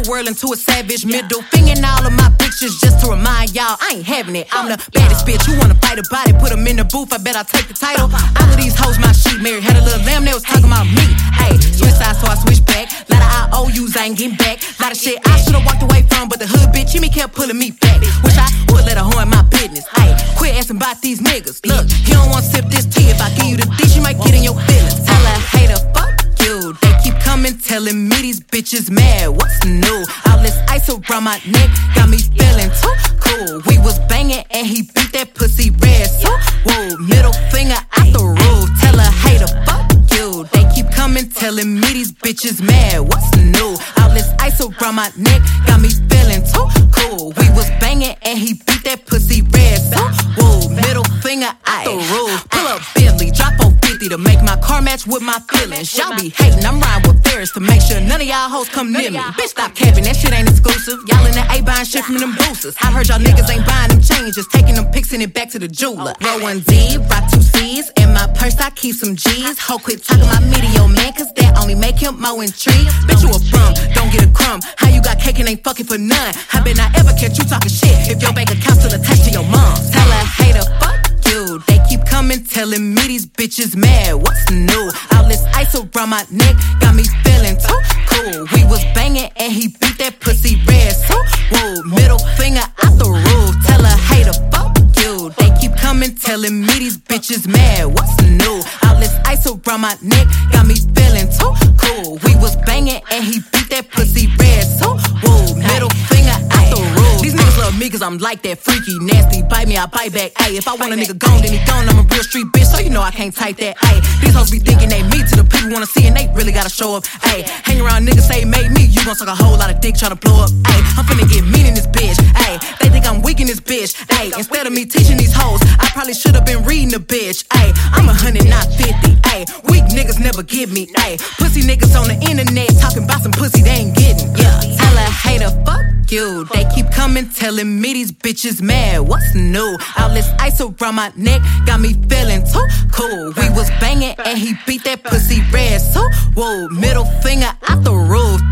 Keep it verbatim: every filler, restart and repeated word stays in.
world into a savage. Middle finger in all of my pictures just to remind y'all I ain't having it. I'm the baddest bitch. Who wanna fight about it? Put them in the booth, I bet I'll take the title. All of these hoes my sheep married. Had a little lamb, they was talking about me. Ayy, switch sides so I switch back. Lot of I O Us, I ain't getting back. Lot of shit I should've walked away from, but the hood bitch in me kept pulling me back. Wish I would let her horn my business. Ayy, quit asking about these niggas. Look, he don't wanna sip this tea. If I give you the D, she might get in your feelings. Tell her, hater, fuck you. They keep coming, telling me these bitches mad. What's new? All this ice around my neck got me feeling too cool. We was banging and he beat that pussy red. So, whoa, middle finger out the roof. Tell her, hater, fuck you. They keep coming, telling me these bitches mad. What's new? All this ice around my neck got me feeling too cool. We was banging and he beat that pussy red. So, whoa, middle finger out the roof. Pull up Bentley, drop four fifty to make my car match with my feelings. Y'all be hating, I'm riding with Ferris to make sure none of y'all hoes come near me. Bitch, stop capping, that shit ain't exclusive. Y'all in the A buying shit from them boosters. I heard y'all niggas ain't buying them changes, taking them pics and it back to the jeweler. Roll one Z, rock two C's, in my purse I keep some G's. Ho, quit talking my media man, cause that only make him more intrigued. Bitch, you a bum, don't get a crumb. How you got cake and ain't fucking for none? I bet not ever catch you talking shit if your bank account still attached to your mom. Tell her, hater, fuck you. They keep coming, telling me these bitches mad. What's new? All this ice around my neck got me feeling too cool. We was banging and he beat that pussy red. So, whoa, middle finger out the roof. Tell her, hater, fuck you. They keep coming, telling me these bitches mad. What's new? All this ice around my neck got me feeling too cool. We was banging and he beat that pussy red. So, whoa, middle finger out the roof. These niggas love me cause I'm like that freaky, nasty. Bite me, I bite back. Ayy, if I want a nigga gone, then he gone. I'm a real street bitch, so you know I can't type that. Ayy, these hoes be thinking they me to the people wanna see and they really gotta show up. Ayy, hang around niggas say made me, you gon' suck a whole lot of dick tryna blow up. Ayy, I'm finna get mean in this bitch. Ayy, they think I'm weak in this bitch. Ayy, instead of me teaching these hoes, I probably should've been reading the bitch. Ayy, I'm a hundred, not fifty. Ayy, weak niggas never give me. Ayy, pussy niggas on the internet talking about some pussy they ain't getting. Yeah, tell her, hater, fuck you. They keep coming, telling me these bitches mad. What's new? All this ice around my neck got me feeling too cool. We was banging and he beat that pussy red. So, whoa, middle finger out the roof.